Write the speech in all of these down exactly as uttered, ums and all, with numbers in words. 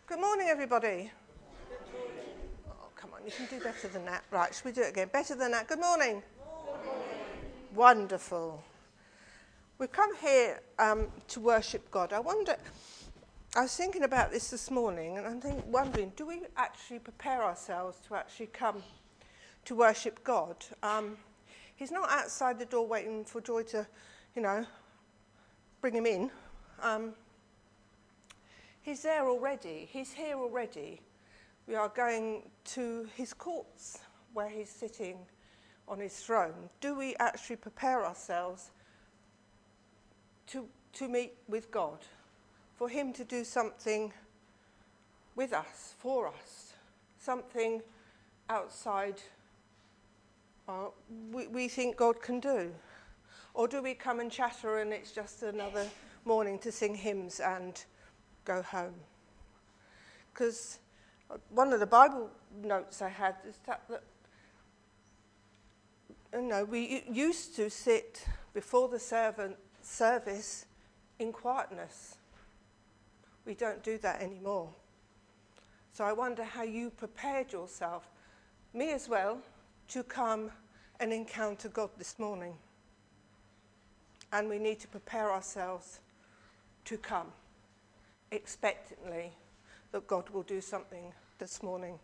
Good morning, everybody. Oh, come on, you can do better than that. Right, should we do it again? Better than that. Good morning. Good morning. Wonderful. We've come here um, to worship God. I wonder, I was thinking about this this morning, and I'm think, wondering, do we actually prepare ourselves to actually come to worship God? Um, he's not outside the door waiting for Joy to, you know, bring him in. Um, He's there already. He's here already. We are going to his courts where he's sitting on his throne. Do we actually prepare ourselves to, to meet with God, for him to do something with us, for us, something outside uh, we, we think God can do? Or do we come and chatter and it's just another morning to sing hymns and go home? Because one of the Bible notes I had is that, that you know, we used to sit before the servant service in quietness. We don't do that anymore. So I wonder how you prepared yourself, me as well, to come and encounter God this morning. And we need to prepare ourselves to come expectantly that God will do something this morning.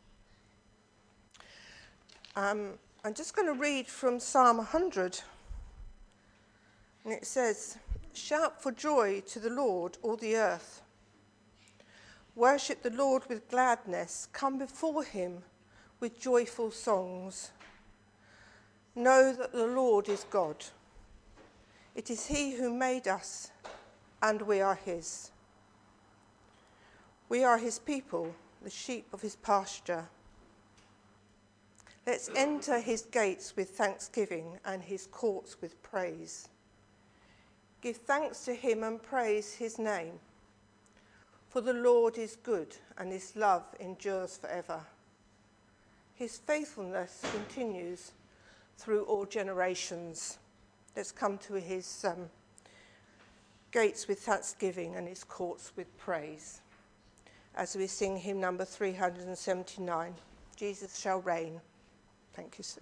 Um, I'm just going to read from Psalm one hundred. And it says, "Shout for joy to the Lord, all the earth. Worship the Lord with gladness. Come before him with joyful songs. Know that the Lord is God. It is he who made us, and we are his. We are his people, the sheep of his pasture. Let's enter his gates with thanksgiving and his courts with praise. Give thanks to him and praise his name. For the Lord is good and his love endures forever. His faithfulness continues through all generations." Let's come to his um, gates with thanksgiving and his courts with praise, as we sing hymn number three hundred seventy-nine, "Jesus Shall Reign." Thank you, Sue.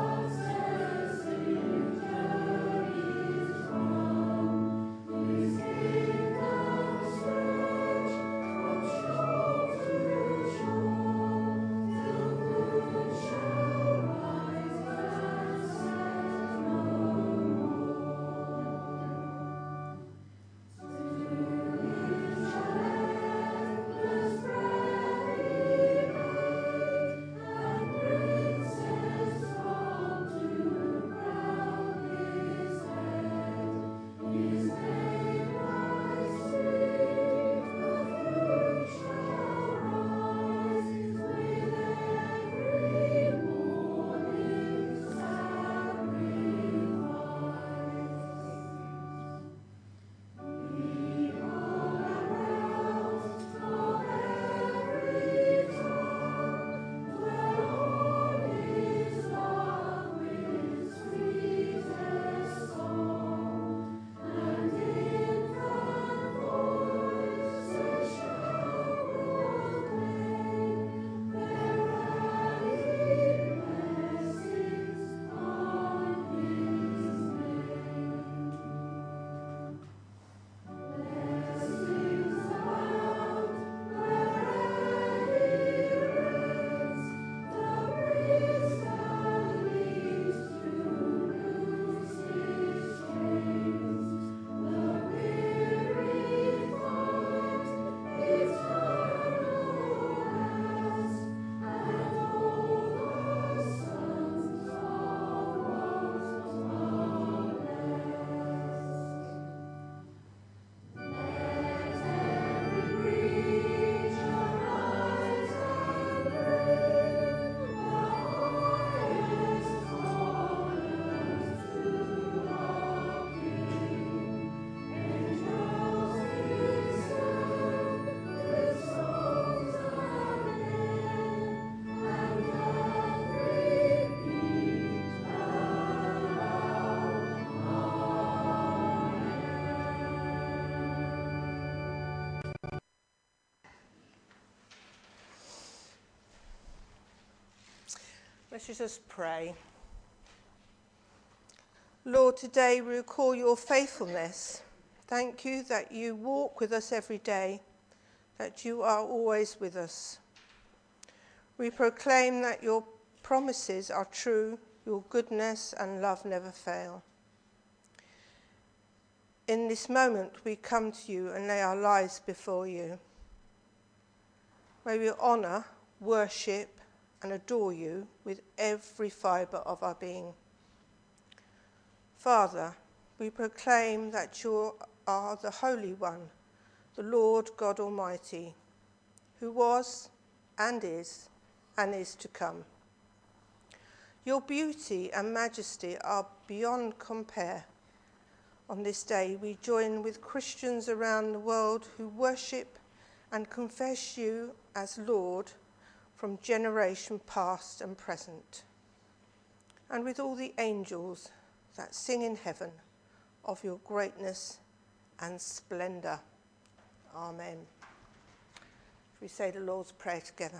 Please Let's just pray. Lord, today we recall your faithfulness. Thank you that you walk with us every day, that you are always with us. We proclaim that your promises are true, your goodness and love never fail. In this moment, we come to you and lay our lives before you. May we honour, worship and adore you with every fibre of our being. Father, we proclaim that you are the Holy One, the Lord God Almighty, who was and is and is to come. Your beauty and majesty are beyond compare. On this day, we join with Christians around the world who worship and confess you as Lord from generation past and present, and with all the angels that sing in heaven of your greatness and splendour. Amen. We say the Lord's Prayer together.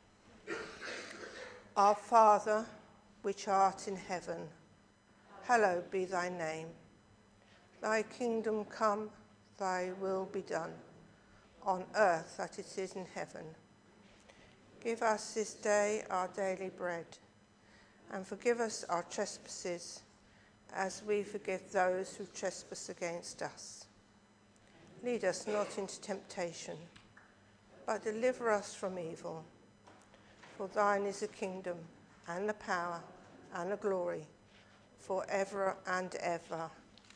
Our Father, which art in heaven, hallowed be thy name. Thy kingdom come, thy will be done, on earth as it is in heaven. Give us this day our daily bread, and forgive us our trespasses, as we forgive those who trespass against us. Lead us not into temptation, but deliver us from evil. For thine is the kingdom, and the power, and the glory, forever and ever.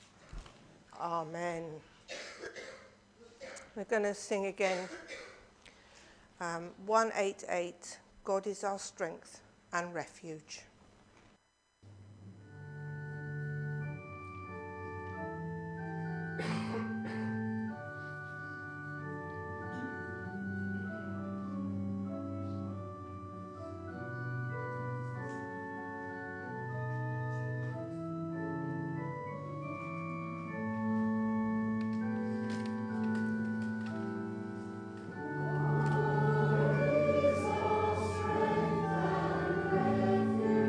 Amen. We're going to sing again um, one eighty-eight, God is our strength and refuge. Strength and refuge.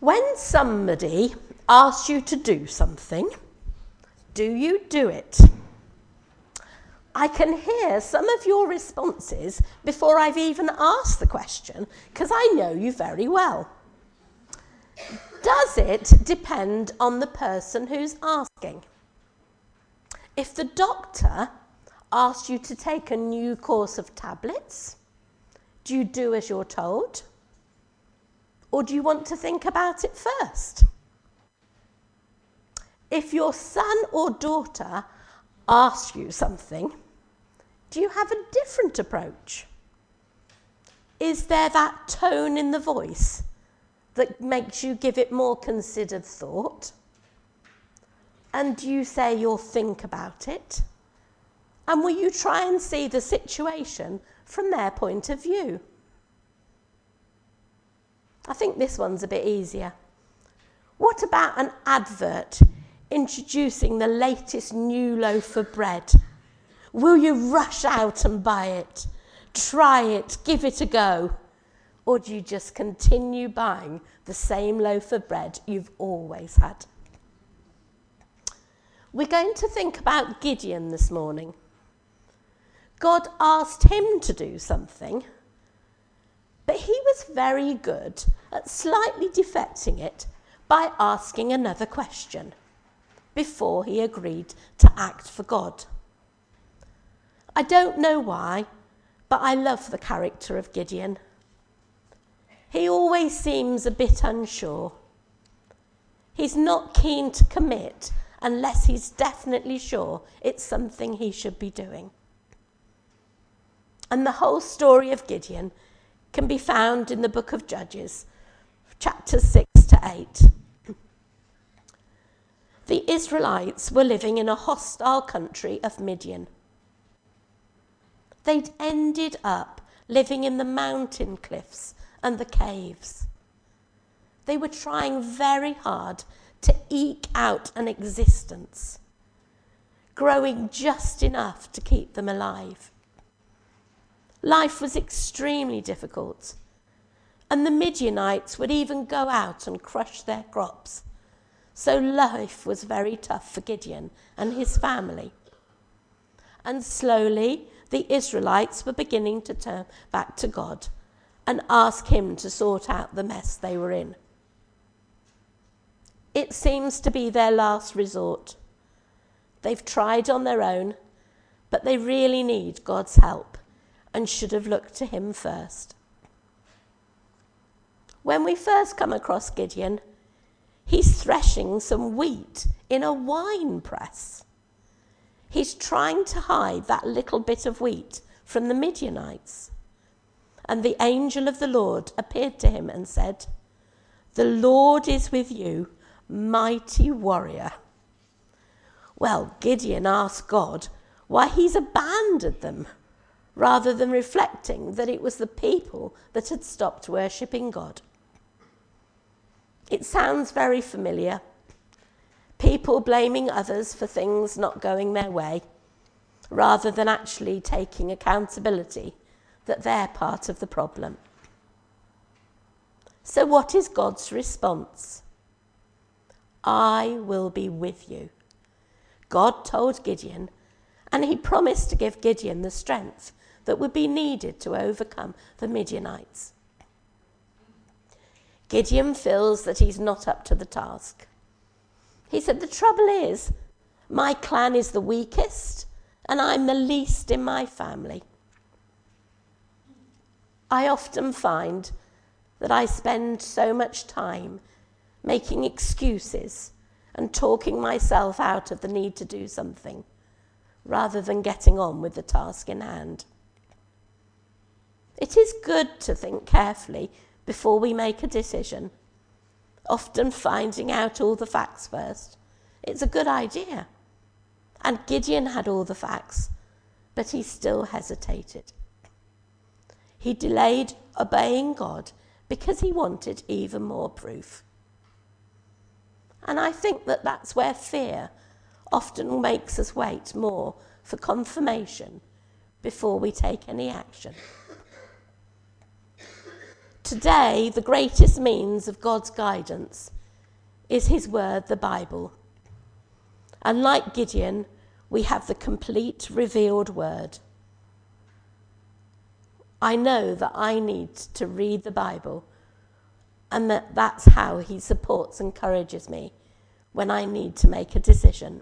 When somebody asks you to do something, do you do it? I can hear some of your responses before I've even asked the question, because I know you very well. Does it depend on the person who's asking? If the doctor asks you to take a new course of tablets, do you do as you're told? Or do you want to think about it first? If your son or daughter asks you something, do you have a different approach? Is there that tone in the voice that makes you give it more considered thought? And do you say you'll think about it? And will you try and see the situation from their point of view? I think this one's a bit easier. What about an advert introducing the latest new loaf of bread? Will you rush out and buy it, try it, give it a go? Or do you just continue buying the same loaf of bread you've always had? We're going to think about Gideon this morning. God asked him to do something, but he was very good at slightly deflecting it by asking another question before he agreed to act for God. I don't know why, but I love the character of Gideon. He always seems a bit unsure. He's not keen to commit unless he's definitely sure it's something he should be doing. And the whole story of Gideon can be found in the book of Judges, chapters six to eight. The Israelites were living in a hostile country of Midian. They'd ended up living in the mountain cliffs and the caves. They were trying very hard to eke out an existence, growing just enough to keep them alive. Life was extremely difficult, and the Midianites would even go out and crush their crops. So life was very tough for Gideon and his family. And slowly, the Israelites were beginning to turn back to God and ask him to sort out the mess they were in. It seems to be their last resort. They've tried on their own, but they really need God's help and should have looked to him first. When we first come across Gideon, he's threshing some wheat in a wine press. He's trying to hide that little bit of wheat from the Midianites. And the angel of the Lord appeared to him and said, "The Lord is with you, mighty warrior." Well, Gideon asked God why he's abandoned them, rather than reflecting that it was the people that had stopped worshipping God. It sounds very familiar. People blaming others for things not going their way, rather than actually taking accountability that they're part of the problem. So what is God's response? I will be with you. God told Gideon, and he promised to give Gideon the strength that would be needed to overcome the Midianites. Gideon feels that he's not up to the task. He said, the trouble is, my clan is the weakest, and I'm the least in my family. I often find that I spend so much time making excuses and talking myself out of the need to do something, rather than getting on with the task in hand. It is good to think carefully before we make a decision, often finding out all the facts first. It's a good idea. And Gideon had all the facts, but he still hesitated. He delayed obeying God because he wanted even more proof. And I think that that's where fear often makes us wait more for confirmation before we take any action. Today, the greatest means of God's guidance is his word, the Bible. And like Gideon, we have the complete revealed word. I know that I need to read the Bible, and that that's how he supports and encourages me when I need to make a decision.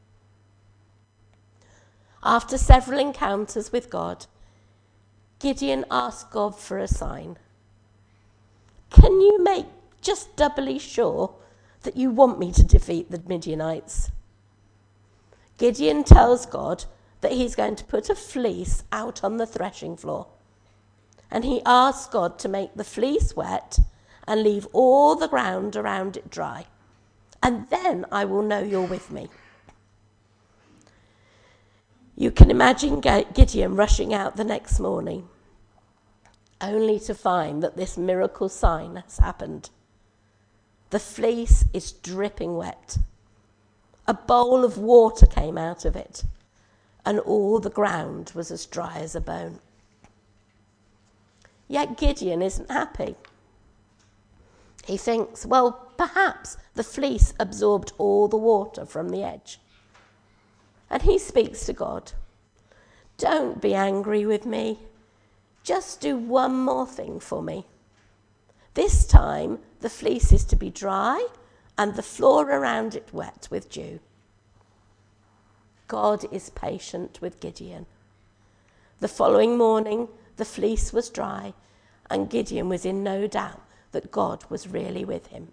After several encounters with God, Gideon asked God for a sign. Can you make just doubly sure that you want me to defeat the Midianites? Gideon tells God that he's going to put a fleece out on the threshing floor. And he asks God to make the fleece wet and leave all the ground around it dry. And then I will know you're with me. You can imagine Gideon rushing out the next morning, only to find that this miracle sign has happened. The fleece is dripping wet. A bowl of water came out of it, and all the ground was as dry as a bone. Yet Gideon isn't happy. He thinks, well, perhaps the fleece absorbed all the water from the edge. And he speaks to God. Don't be angry with me. Just do one more thing for me. This time, the fleece is to be dry and the floor around it wet with dew. God is patient with Gideon. The following morning, the fleece was dry, and Gideon was in no doubt that God was really with him.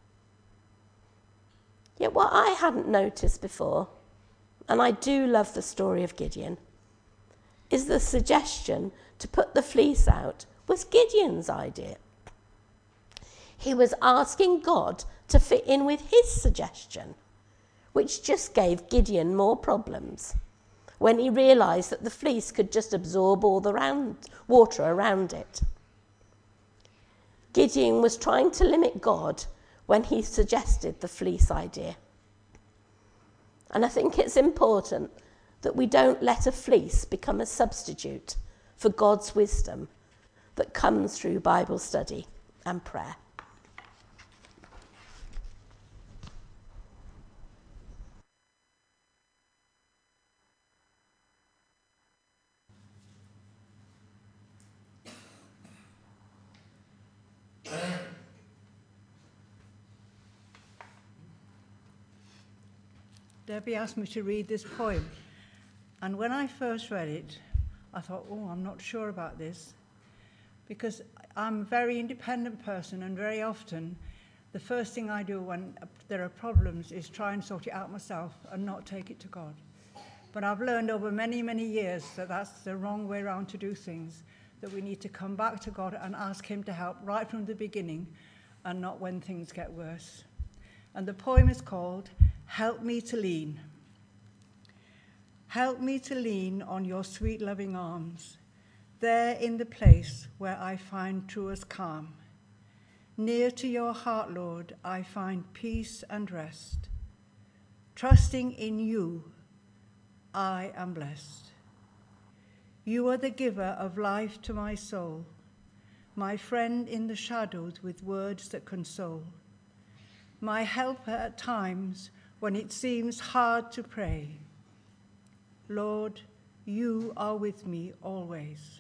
Yet what I hadn't noticed before, and I do love the story of Gideon, is the suggestion to put the fleece out was Gideon's idea. He was asking God to fit in with his suggestion, which just gave Gideon more problems when he realised that the fleece could just absorb all the round, water around it. Gideon was trying to limit God when he suggested the fleece idea. And I think it's important that we don't let a fleece become a substitute for God's wisdom that comes through Bible study and prayer. Debbie asked me to read this poem, and when I first read it, I thought, oh, I'm not sure about this, because I'm a very independent person, and very often the first thing I do when there are problems is try and sort it out myself and not take it to God. But I've learned over many, many years that that's the wrong way around to do things, that we need to come back to God and ask him to help right from the beginning and not when things get worse. And the poem is called Help Me to Lean. Help me to lean on your sweet loving arms, there in the place where I find truest calm. Near to your heart, Lord, I find peace and rest. Trusting in you, I am blessed. You are the giver of life to my soul, my friend in the shadows with words that console, my helper at times when it seems hard to pray. Lord, you are with me always.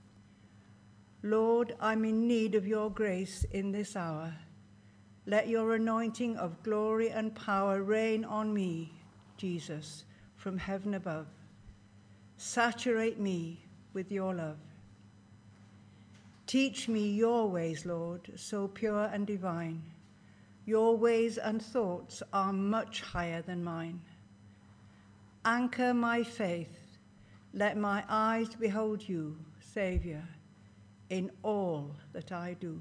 Lord, I'm in need of your grace in this hour. Let your anointing of glory and power rain on me, Jesus, from heaven above. Saturate me with your love. Teach me your ways, Lord, so pure and divine. Your ways and thoughts are much higher than mine. Anchor my faith. Let my eyes behold you, Saviour, in all that I do.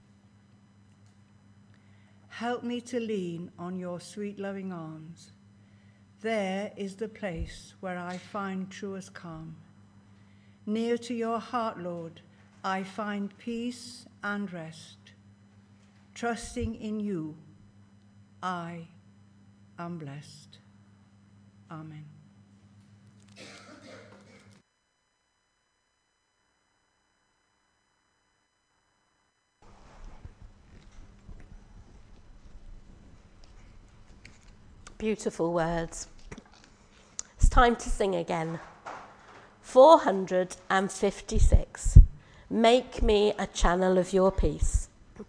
Help me to lean on your sweet loving arms. There is the place where I find truest calm. Near to your heart, Lord, I find peace and rest. Trusting in you, I am blessed. Amen. Beautiful words. It's time to sing again. four hundred fifty-six. Make me a channel of your peace.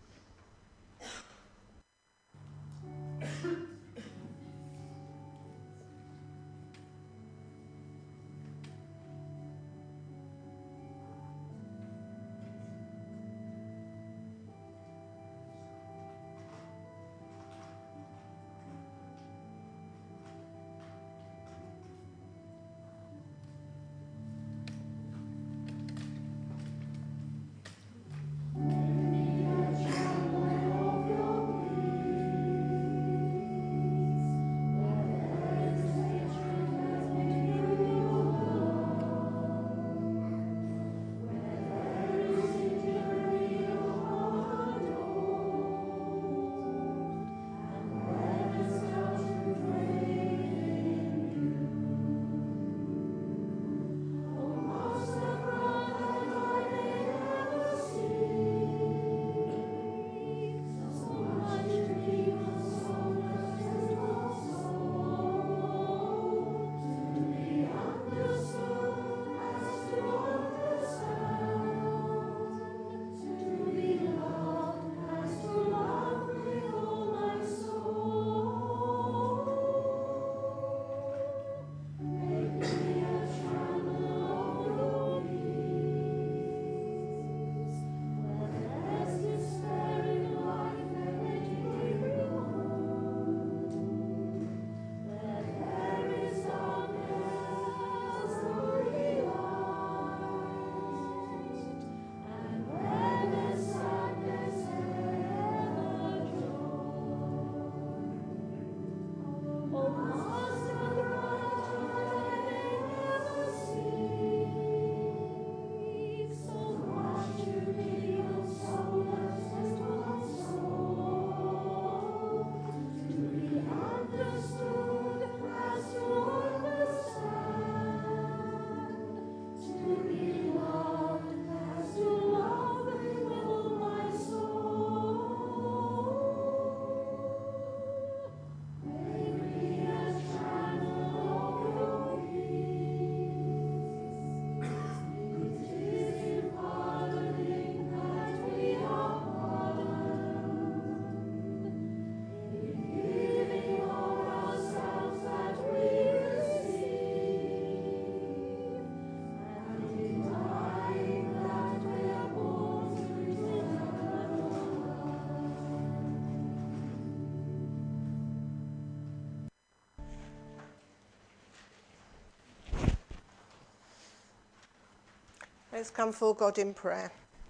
Let's come before God in prayer.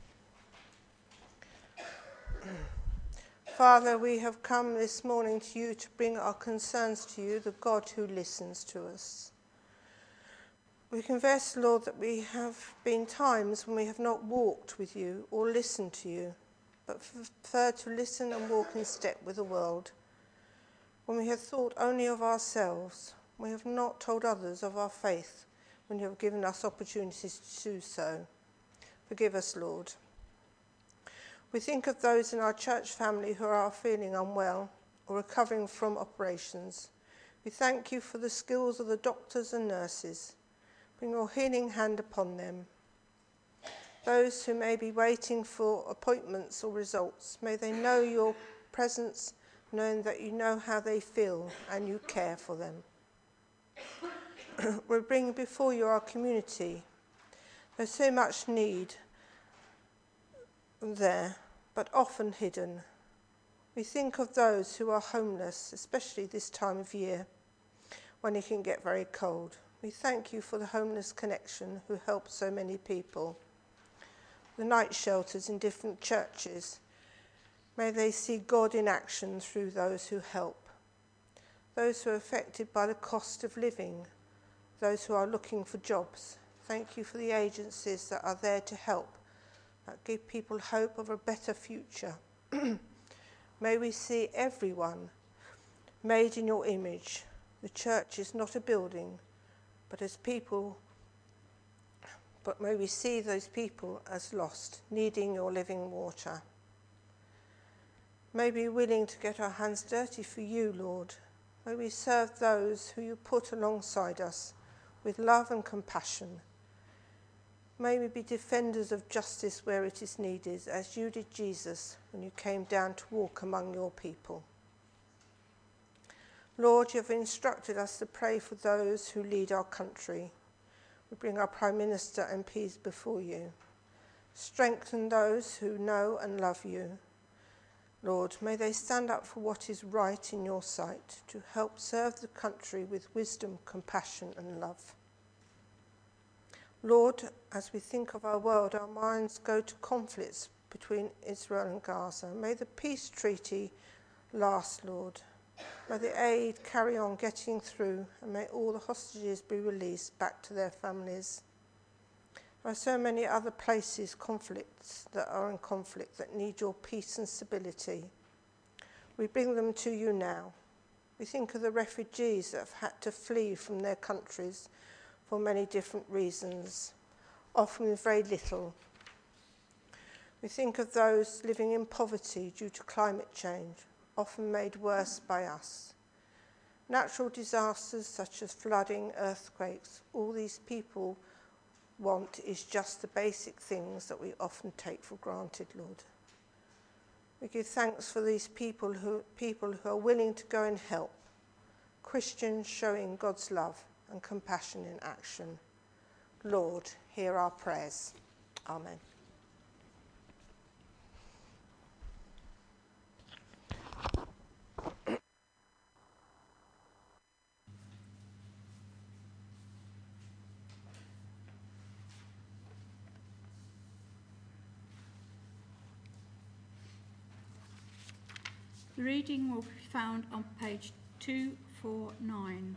Father, we have come this morning to you to bring our concerns to you, the God who listens to us. We confess, Lord, that we have been times when we have not walked with you or listened to you, but preferred to listen and walk in step with the world. When we have thought only of ourselves, we have not told others of our faith when you have given us opportunities to do so. Forgive us, Lord. We think of those in our church family who are feeling unwell or recovering from operations. We thank you for the skills of the doctors and nurses. Bring your healing hand upon them. Those who may be waiting for appointments or results, may they know your presence, knowing that you know how they feel and you care for them. We bring before you our community. There's so much need there, but often hidden. We think of those who are homeless, especially this time of year, when it can get very cold. We thank you for the Homeless Connection, who help so many people. The night shelters in different churches, may they see God in action through those who help. Those who are affected by the cost of living, those who are looking for jobs. Thank you for the agencies that are there to help, that give people hope of a better future. May we see everyone made in your image. The church is not a building, but as people, but may we see those people as lost, needing your living water. May we be willing to get our hands dirty for you, Lord. May we serve those who you put alongside us with love and compassion. May we be defenders of justice where it is needed, as you did, Jesus, when you came down to walk among your people. Lord, you have instructed us to pray for those who lead our country. We bring our Prime Minister and M Ps before you. Strengthen those who know and love you. Lord, may they stand up for what is right in your sight, to help serve the country with wisdom, compassion and love. Lord, as we think of our world, our minds go to conflicts between Israel and Gaza. May the peace treaty last, Lord. May the aid carry on getting through, and may all the hostages be released back to their families. There are so many other places, conflicts that are in conflict that need your peace and stability. We bring them to you now. We think of the refugees that have had to flee from their countries for many different reasons, often with very little. We think of those living in poverty due to climate change, often made worse by us. Natural disasters such as flooding, earthquakes, all these people want is just the basic things that we often take for granted, Lord. We give thanks for these people who, people who are willing to go and help, Christians showing God's love and compassion in action. Lord, hear our prayers. Amen. The reading will be found on page two forty-nine.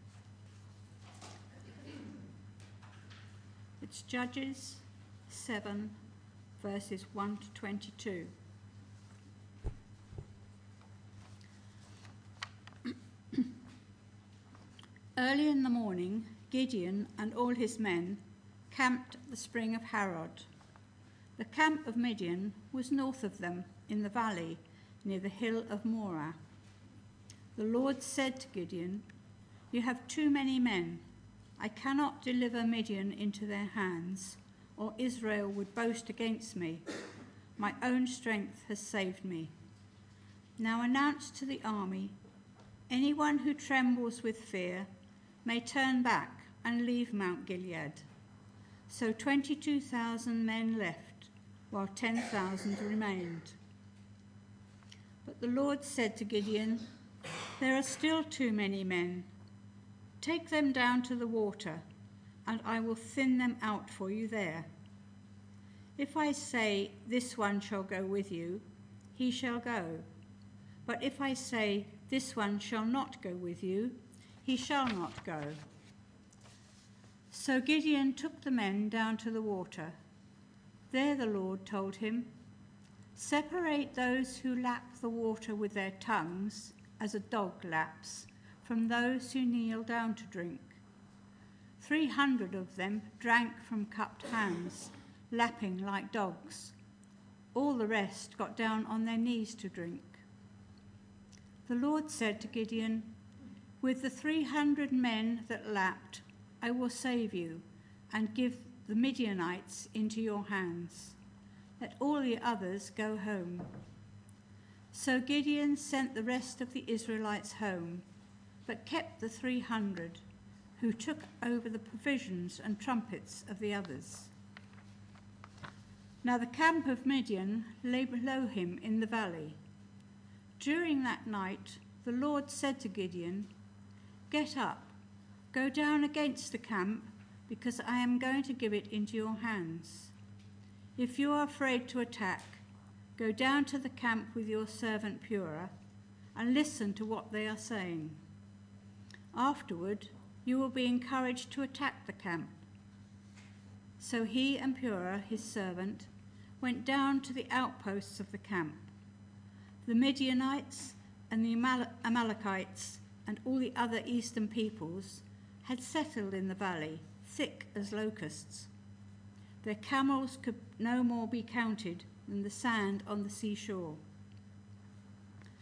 It's Judges seven, verses one to twenty-two. Early in the morning, Gideon and all his men camped at the spring of Harod. The camp of Midian was north of them in the valley, near the hill of Morah. The Lord said to Gideon, "You have too many men. I cannot deliver Midian into their hands, or Israel would boast against me. My own strength has saved me. Now announce to the army, anyone who trembles with fear may turn back and leave Mount Gilead." So twenty-two thousand men left, while ten thousand remained. But the Lord said to Gideon, "There are still too many men. Take them down to the water, and I will thin them out for you there. If I say, 'This one shall go with you,' he shall go. But if I say, 'This one shall not go with you,' he shall not go." So Gideon took the men down to the water. There the Lord told him, "Separate those who lap the water with their tongues, as a dog laps, from those who kneel down to drink." Three hundred of them drank from cupped hands, lapping like dogs. All the rest got down on their knees to drink. The Lord said to Gideon, "With the three hundred men that lapped, I will save you and give the Midianites into your hands. Let all the others go home." So Gideon sent the rest of the Israelites home, but kept the three hundred, who took over the provisions and trumpets of the others. Now the camp of Midian lay below him in the valley. During that night, the Lord said to Gideon, "Get up, go down against the camp, because I am going to give it into your hands. If you are afraid to attack, go down to the camp with your servant Purah and listen to what they are saying. Afterward, you will be encouraged to attack the camp." So he and Purah, his servant, went down to the outposts of the camp. The Midianites and the Amal- Amalekites and all the other eastern peoples had settled in the valley, thick as locusts. Their camels could no more be counted than the sand on the seashore.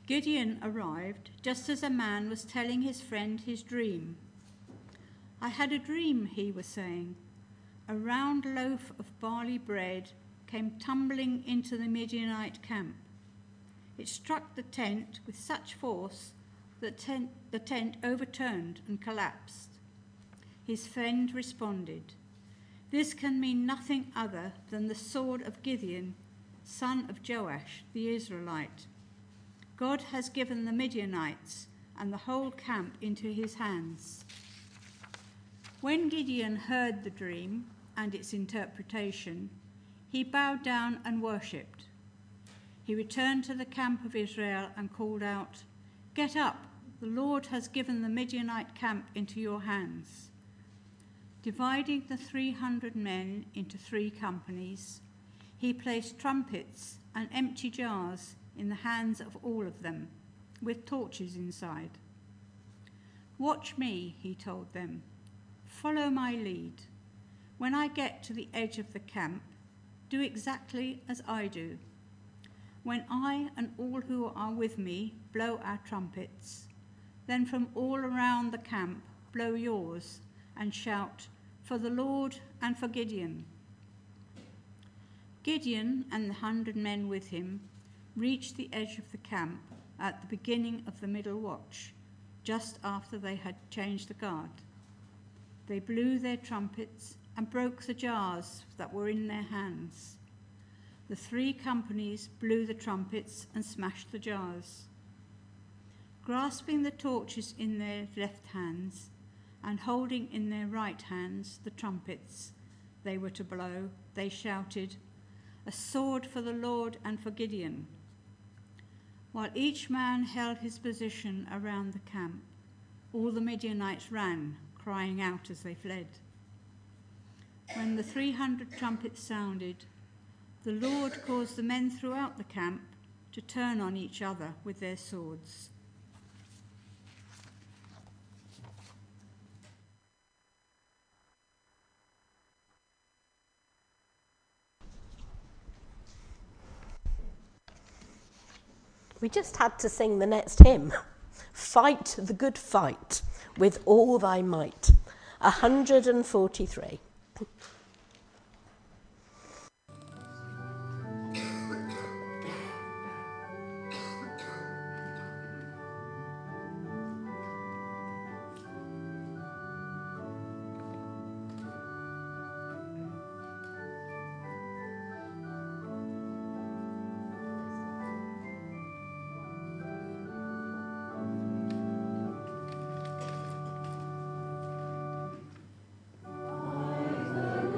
Gideon arrived just as a man was telling his friend his dream. "I had a dream," he was saying. "A round loaf of barley bread came tumbling into the Midianite camp. It struck the tent with such force that tent, the tent overturned and collapsed." His friend responded, "This can mean nothing other than the sword of Gideon, son of Joash, the Israelite. God has given the Midianites and the whole camp into his hands." When Gideon heard the dream and its interpretation, he bowed down and worshipped. He returned to the camp of Israel and called out, "Get up, the Lord has given the Midianite camp into your hands." Dividing the three hundred men into three companies, he placed trumpets and empty jars in the hands of all of them, with torches inside. "Watch me," he told them. "Follow my lead. When I get to the edge of the camp, do exactly as I do. When I and all who are with me blow our trumpets, then from all around the camp blow yours and shout, 'For the Lord and for Gideon.'" Gideon and the hundred men with him reached the edge of the camp at the beginning of the middle watch, just after they had changed the guard. They blew their trumpets and broke the jars that were in their hands. The three companies blew the trumpets and smashed the jars. Grasping the torches in their left hands and holding in their right hands the trumpets they were to blow, they shouted, "A sword for the Lord and for Gideon." While each man held his position around the camp, all the Midianites ran, crying out as they fled. When the three hundred trumpets sounded, the Lord caused the men throughout the camp to turn on each other with their swords. We just had to sing the next hymn, "Fight the Good Fight with All Thy Might," one hundred forty-three. Fight the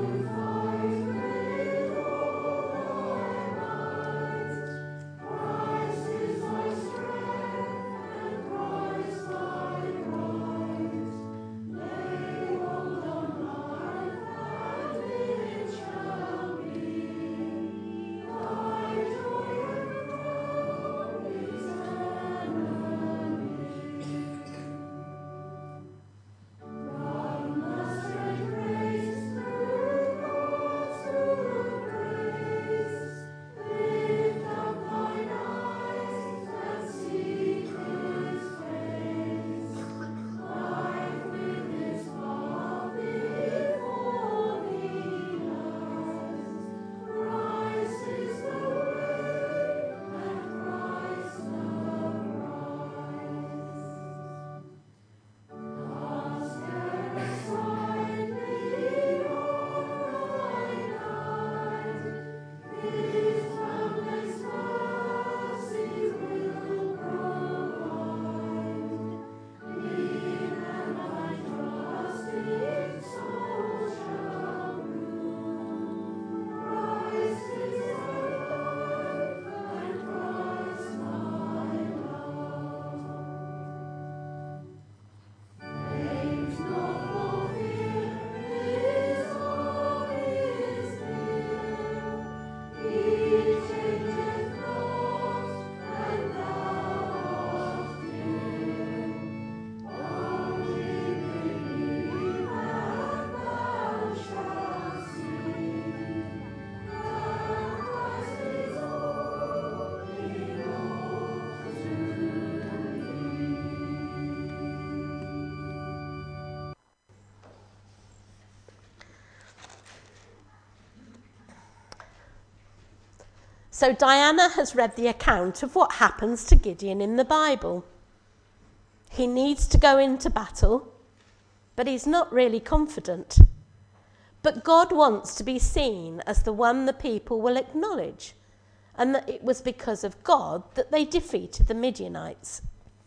So Diana has read the account of what happens to Gideon in the Bible. He needs to go into battle, but he's not really confident. But God wants to be seen as the one the people will acknowledge, and that it was because of God that they defeated the Midianites.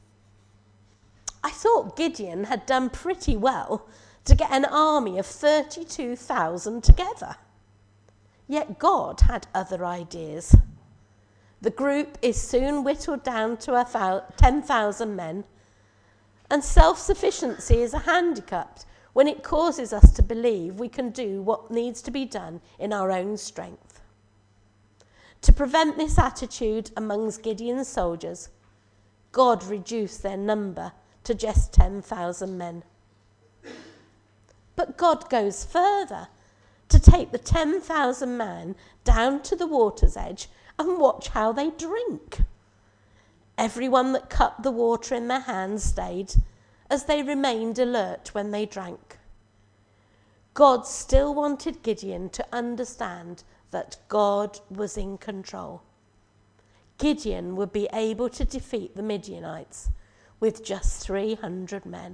I thought Gideon had done pretty well to get an army of thirty-two thousand together. Yet God had other ideas. The group is soon whittled down to ten thousand men, and self-sufficiency is a handicap when it causes us to believe we can do what needs to be done in our own strength. To prevent this attitude amongst Gideon's soldiers, God reduced their number to just ten thousand men. But God goes further to take the ten thousand men down to the water's edge and watch how they drink. Everyone that cupped the water in their hands stayed, as they remained alert when they drank. God still wanted Gideon to understand that God was in control. Gideon would be able to defeat the Midianites with just three hundred men.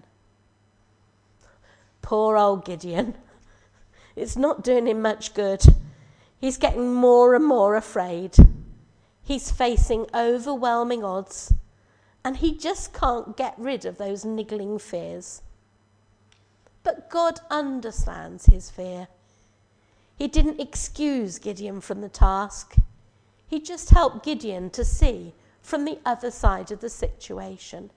Poor old Gideon. It's not doing him much good. He's getting more and more afraid. He's facing overwhelming odds, and he just can't get rid of those niggling fears. But God understands his fear. He didn't excuse Gideon from the task. He just helped Gideon to see from the other side of the situation.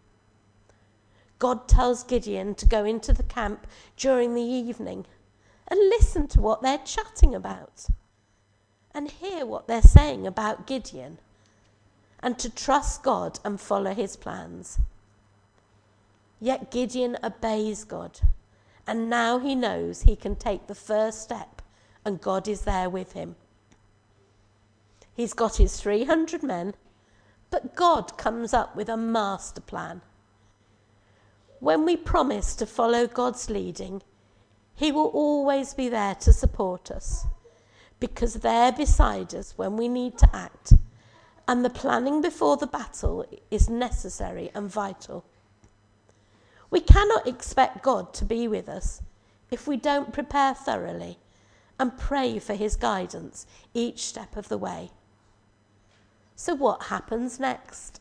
God tells Gideon to go into the camp during the evening and listen to what they're chatting about and hear what they're saying about Gideon, and to trust God and follow his plans. Yet Gideon obeys God, and now he knows he can take the first step, and God is there with him. He's got his three hundred men, but God comes up with a master plan. When we promise to follow God's leading, he will always be there to support us, because they're beside us when we need to act, and the planning before the battle is necessary and vital. We cannot expect God to be with us if we don't prepare thoroughly and pray for his guidance each step of the way. So what happens next?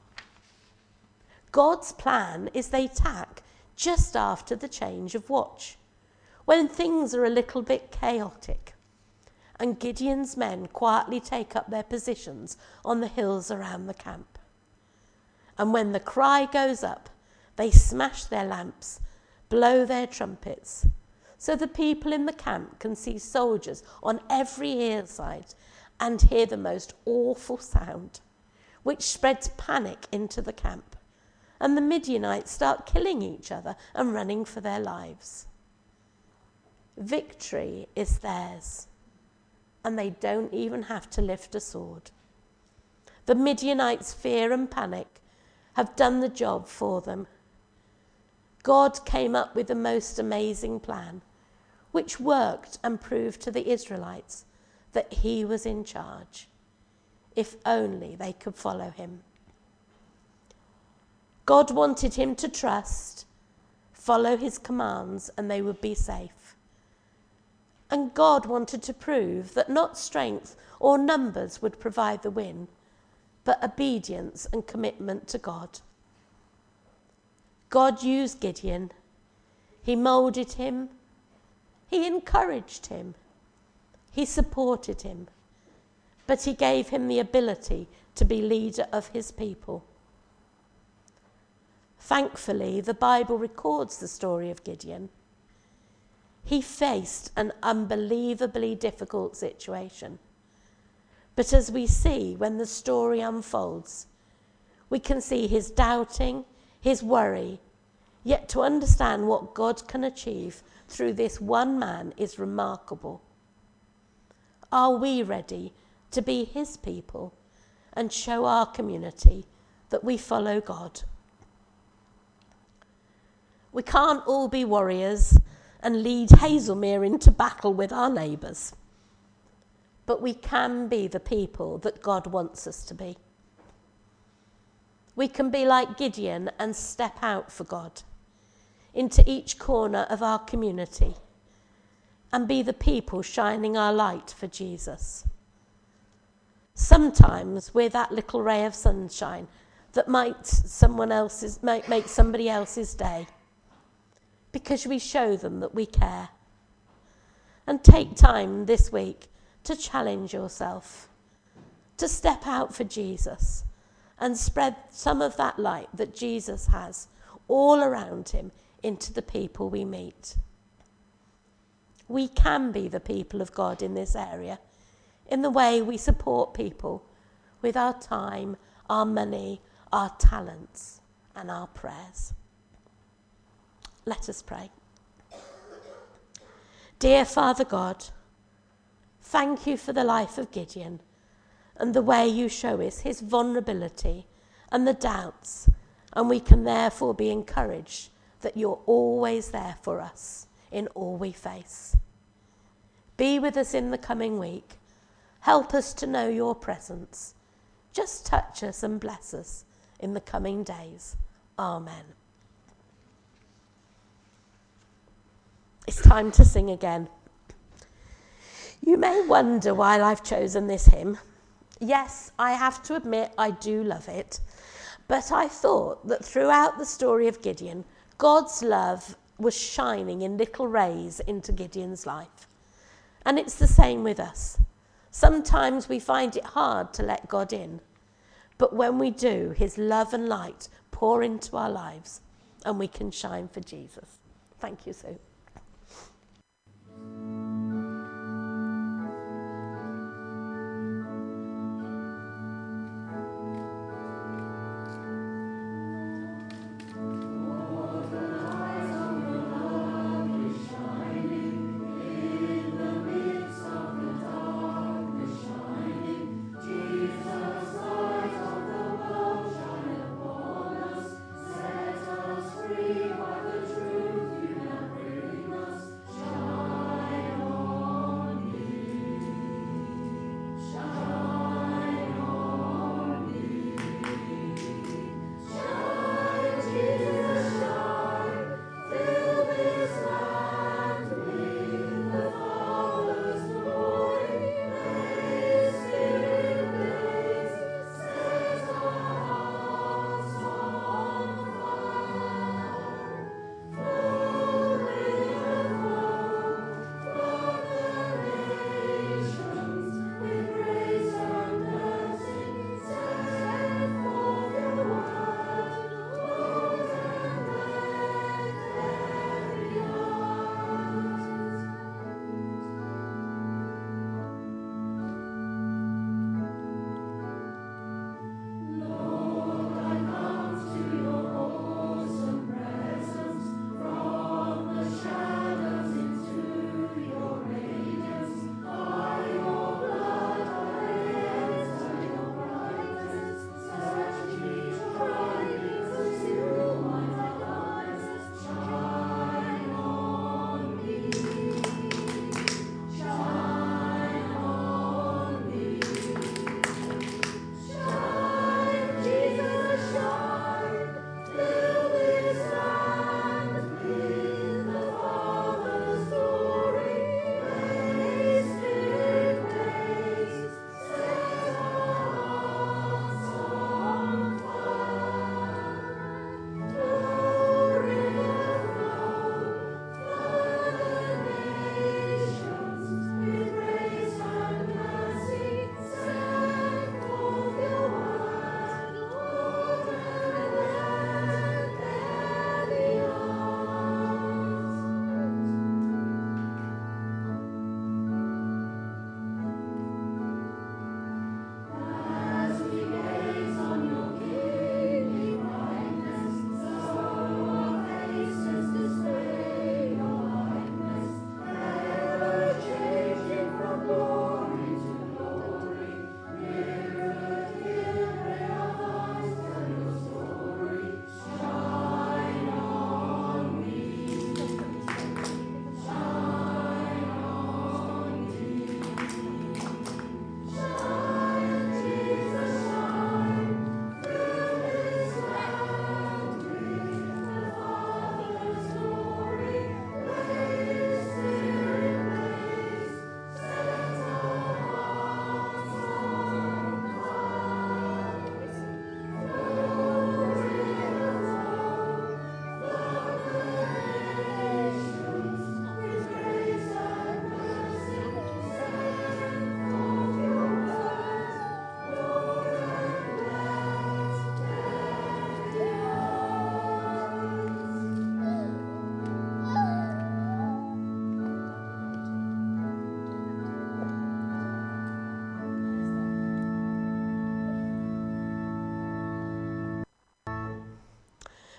God's plan is they attack just after the change of watch, when things are a little bit chaotic, and Gideon's men quietly take up their positions on the hills around the camp. And when the cry goes up, they smash their lamps, blow their trumpets, so the people in the camp can see soldiers on every hillside and hear the most awful sound, which spreads panic into the camp, and the Midianites start killing each other and running for their lives. Victory is theirs, and they don't even have to lift a sword. The Midianites' fear and panic have done the job for them. God came up with the most amazing plan, which worked and proved to the Israelites that he was in charge, if only they could follow him. God wanted him to trust, follow his commands, and they would be safe. And God wanted to prove that not strength or numbers would provide the win, but obedience and commitment to God. God used Gideon. He moulded him. He encouraged him. He supported him. But he gave him the ability to be leader of his people. Thankfully, the Bible records the story of Gideon. He faced an unbelievably difficult situation. But as we see when the story unfolds, we can see his doubting, his worry, yet to understand what God can achieve through this one man is remarkable. Are we ready to be his people and show our community that we follow God? We can't all be warriors and lead Hazelmere into battle with our neighbours. but we can be the people that God wants us to be. We can be like Gideon and step out for God into each corner of our community and be the people shining our light for Jesus. Sometimes we're that little ray of sunshine that might someone else's might make somebody else's day, because we show them that we care. And take time this week to challenge yourself, to step out for Jesus and spread some of that light that Jesus has all around him into the people we meet. We can be the people of God in this area, in the way we support people with our time, our money, our talents, and our prayers. Let us pray. Dear Father God, thank you for the life of Gideon and the way you show us his vulnerability and the doubts, and we can therefore be encouraged that you're always there for us in all we face. Be with us in the coming week. Help us to know your presence. Just touch us and bless us in the coming days. Amen. It's time to sing again. You may wonder why I've chosen this hymn. Yes, I have to admit I do love it. But I thought that throughout the story of Gideon, God's love was shining in little rays into Gideon's life. And it's the same with us. Sometimes we find it hard to let God in. But when we do, his love and light pour into our lives and we can shine for Jesus. Thank you, Sue.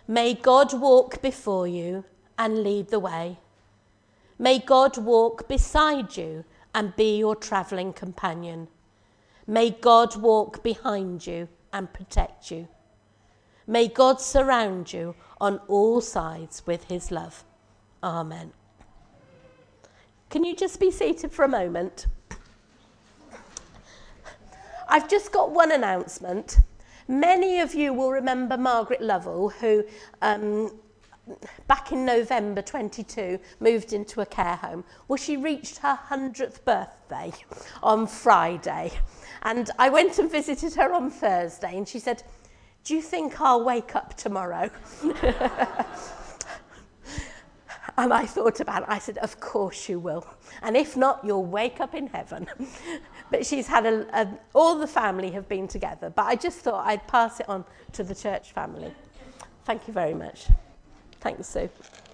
May God walk before you and lead the way. May God walk beside you and be your travelling companion. May God walk behind you and protect you. May God surround you on all sides with his love. Amen. Can you just be seated for a moment? I've just got one announcement. Many of you will remember Margaret Lovell, who um, back in November twenty-two moved into a care home. Well, she reached her hundredth birthday on Friday. And I went and visited her on Thursday, and she said, "Do you think I'll wake up tomorrow?" And I thought about it. I said, "Of course you will. And if not, you'll wake up in heaven." But she's had a, a, all the family have been together. But I just thought I'd pass it on to the church family. Thank you very much. Thanks, Sue.